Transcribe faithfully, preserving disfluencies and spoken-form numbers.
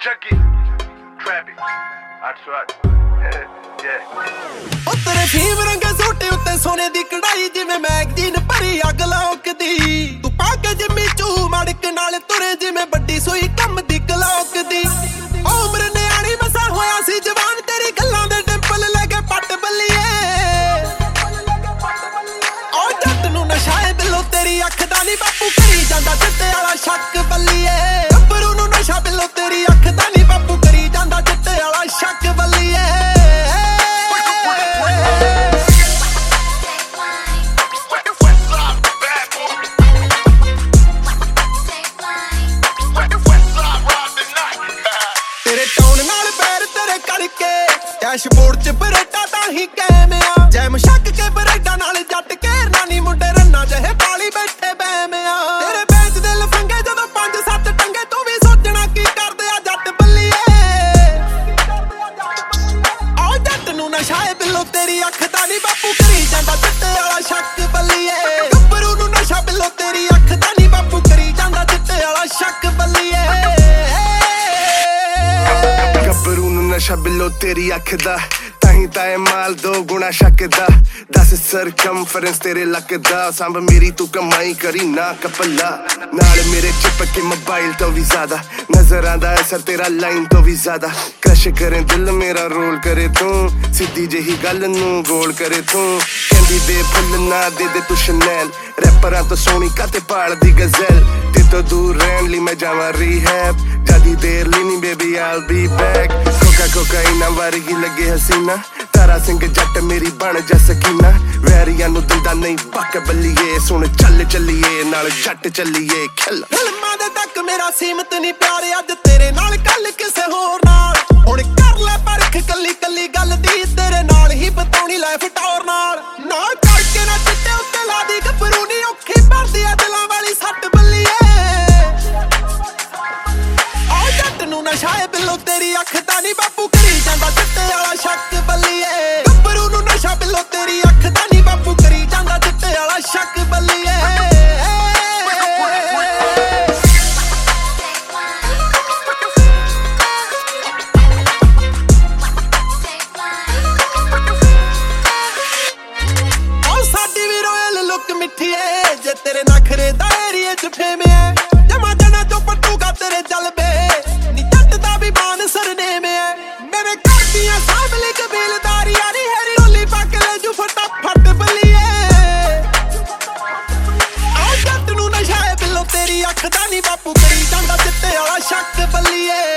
Chucky, Trappy, ਅੱਠ ਸੌ ਅੱਠ ਉਹ ਤੇਰੇ ਫੀਮ ਰੰਗੇ ਸੂਟੇ ਉੱਤੇ ਸੋਨੇ ਦੀ ਕਢਾਈ ਜਿਵੇਂ ਮੈਗਜ਼ੀਨ ਭਰੀ ਅੱਗ ਲੌਕਦੀ ਤੂੰ ਪਾ ਕੇ ਜਿੰਮੀ ਚੂ ਮੜਕ ਨਾਲ ਤੁਰੇ ਜਿਵੇਂ ਵੱਡੀ ਸੂਈ ਕੰਮ ਦੀ ਕਲੌਕ ਦੀ ਉਮਰ ਨਿਆਣੀ ਮਸਾ ਹੋਇਆ ਸੀ ਜਵਾਨ ਤੇਰੀ ਗੱਲਾਂ ਦੇ ਟਿੰਪਲ ਲੈ ਕੇ ਪੱਟ ਬੱਲੀਏ ਉਹ ਜੱਟ ਨੂੰ ਨਸ਼ਾ ਏ ਬਿੱਲੋ ਤੇਰੀ ਅੱਖ ਦਾ ਨੀ ਬਾਪੂ ਕਰੀ ਜਾਂਦਾ ਚਿੱਟੇ ਵਾਲਾ ਸ਼ੱਕ ਬੱਲੀਏ ਗੱਭਰੂ ਨੂੰ ਨਸ਼ਾ ਬਿੱਲੋ ਤੇਰੀ ਅੱਖ ਦਾ ਨੀ ਬਾਪੂ ਕਰੀ ਜਾਂਦਾ ਚਿੱਟੇ ਵਾਲਾ ਸ਼ੱਕ ਬੱਲੀਏ ਡੈਸ਼ਬੋਰਡ ਚ ਬਰੇਟਾ ਤਾਂ ਹੀ ਕੈਮ ਆ ਜੈਮ ਸ਼ੱਕ ਕੇ ਬਰੇਟਾ ਨਾਲ ਜੱਟ ਘੇਰਨਾ ਨੀ ਮੁੰਡੇ ਰੰਨਾ ਜਿਹੇ ਪਾਲੀ ਬੈਠੇ ਬੈਮ ਆ ਤੇਰੇ ਬੈਂਚ ਦੇ ਲਫੰਗੇ ਜਦੋਂ ਪੰਜ ਸੱਤ ਟੰਗੇ ਤੂੰ ਵੀ ਸੋਚਣਾ ਕੀ ਕਰਦੇ ਆ ਜੱਟ ਬੱਲੀਏ ਆ ਜੱਟ ਨੂੰ ਨਸ਼ਾ ਏ ਬਿੱਲੋ ਤੇਰੀ ਅੱਖ ਦਾ ਨੀ ਬਾਪੂ ਕਰੀ ਜਾਂਦਾ ਚਿੱਟੇ ਵਾਲਾ ਸ਼ੱਕ ਬੱਲੀਏ ਗੱਭਰੂ ਨੂੰ ਨਸ਼ਾ ਬਿੱਲੋ ਤੇਰੀ ਅੱਖ ਦਾ ਨੀ ਬਾਪੂ ਕਰੀ ਜਾਂਦਾ ਚਿੱਟੇ ਵਾਲਾ ਸ਼ੱਕ ਬੱਲੀਏ ਗੱਭਰੂ ਨੂੰ ਨਸ਼ਾ ਬਿੱਲੋ ਤੇਰੀ ਅੱਖ ਦਾ ਤਾਹੀਂ ਤਾਂ ਇਹ ਮਾਲ ਦੋ ਗੁਣਾ ਸ਼ੱਕ ਦਾ ਦਸ ਸਰਕਮਫਰੈਂਸ ਤੇਰੇ ਲੱਕ ਦਾ ਸੰਭ ਮੇਰੀ ਤੂੰ ਕਮਾਈ ਕਰੀ ਨਾ ਕਪਲਾ ਨਾਲ ਮੇਰੇ ਚਿਪਕੇ ਮੋਬਾਈਲ ਤੋਂ ਵੀ ਜ਼ਿਆਦਾ ਨਜ਼ਰ ਆਂਦਾ ਅਸਰ ਤੇਰਾ ਲਾਈਨ ਤੋਂ ਵੀ ਜ਼ਿਆਦਾ ਕਸ਼ ਕਰੇ ਦਿਲ ਮੇਰਾ ਰੋਲ ਕਰੇ ਤੂੰ ਸਿੱਧੀ ਜਿਹੀ ਗੱਲ ਨੂੰ ਗੋਲ ਕਰੇ ਤੂੰ ਕਹਿੰਦੀ ਦੇ ਫੁੱਲ ਨਾ ਦੇ ਦੇ ਤੂੰ ਸ਼ਨੈਲ ਰੈਪਰਾਂ ਤੋਂ ਸੋਹਣੀ ਕਾਤੇ ਪਾਲਦੀ ਗਜ਼ਲ ਤੇ ਤੋਂ ਦੂਰ ਰਹਿਣ ਲਈ ਮੈਂ ਜਾਵਾਂ ਰੀਹੈਬ ਜਿਆਦੀ ਦੇਰ ਲਈ ਨੀ ਬੇਬੀ ਆਲ ਬੀ ਬੈਕ ਕੋਕਾ ਕੋਕਾਈਨਾ ਵਰਗੀ ਲੱਗੇ ਹਸੀਨਾ ਤਾਰਾ ਸਿੰਘ ਜੱਟ ਮੇਰੀ ਬਣ ਜਾ ਸਕੀਨਾ ਵੈਰੀਆਂ ਨੂੰ ਦਿੰਦਾ ਨਹੀਂ ਪੱਕ ਬੱਲੀਏ ਸੁਣ ਚੱਲ ਚੱਲੀਏ ਨਾਲ ਜੱਟ ਚੱਲੀਏ ਖਿਲ ਫਿਲਮਾਂ ਦੇ ਤੱਕ ਮੇਰਾ ਸੀਮਤ ਨਹੀਂ ਪਿਆਰ ਅੱਜ ਤੇਰੇ ਨਾਲ ਕੱਲ ਕਿਸੇ ਹੋਰ ਨਾਲ ਹੁਣ ਕਰ ਲੈ ਪਰਖ ਕੱਲੀ ਕੱਲੀ ਗੱਲ ਦੀ ਤੇਰੇ ਨਾਲ ਹੀ ਬਤਾਉਣੀ ਲਾਈਫ ਟੌਰ ਨਾਲ ਨਾ ਕਰਕੇ ਨਾ ਚਿੱਟੇ ਉੱਤੇ ਲਾ ਦੀ ਗੱਭਰੂ ਨੀ ਔਖੀ ਭਰਦੀ ਆ ਦਿਲਾਂ ਵਾਲੀ ਸੱਟ ਬੱਲੀਏ ਆ ਜੱਟ ਨੂੰ ਨਸ਼ਾ ਏ ਬਿੱਲੋ ਤੇਰੀ ਅੱਖ ਦਾ ਨੀ ਬਾਪੂ ਕਰੀ ਜਾਂਦਾ ਚਿੱਟੇ ਵਾਲਾ ਸ਼ੱਕ ਬੱਲੀਏ ਗੱਭਰੂ ਨੂੰ ਨਸ਼ਾ ਬਿੱਲੋ ਤੇਰੀ ਅੱਖ ਦਾ ਨੀ ਬਾਪੂ ਕਰੀ ਜਾਂਦਾ ਚਿੱਟੇ ਵਾਲਾ ਸ਼ੱਕ ਬੱਲੀਏ ਮਿੱਠੀਏ ਜੇ ਤੇਰੇ ਨਖਰੇ ਦਾ ਏਰੀਏ ਚ ਫੇਮਿਆ ਜਮਾ ਜਣਾ ਚੋਂ ਪੱਟੂਗਾ ਤੇਰੇ ਜਲਬੇ ਨੀ ਜੱਟ ਦਾ ਵੀ ਬਾਨ ਸਰਨੇਮ ਐ ਮੇਰੇ ਘਰ ਦੀਆਂ ਸਾਹਮਣੇ ਕਬੀਲਦਾਰੀ ਆਰੀ ਹੈਰੀ ਰੋਲੀ ਪੱਕ ਲੈ ਜੂ ਫਟਾਫਟ ਬੱਲੀਏ ਆ ਜੱਟ ਨੂੰ ਨਸ਼ਾ ਏ ਬਿੱਲੋ ਤੇਰੀ ਅੱਖ ਦਾ ਨੀ ਬਾਪੂ ਕਰੀ ਜਾਂਦਾ ਚਿੱਟੇ ਵਾਲਾ ਸ਼ੱਕ ਬੱਲੀਏ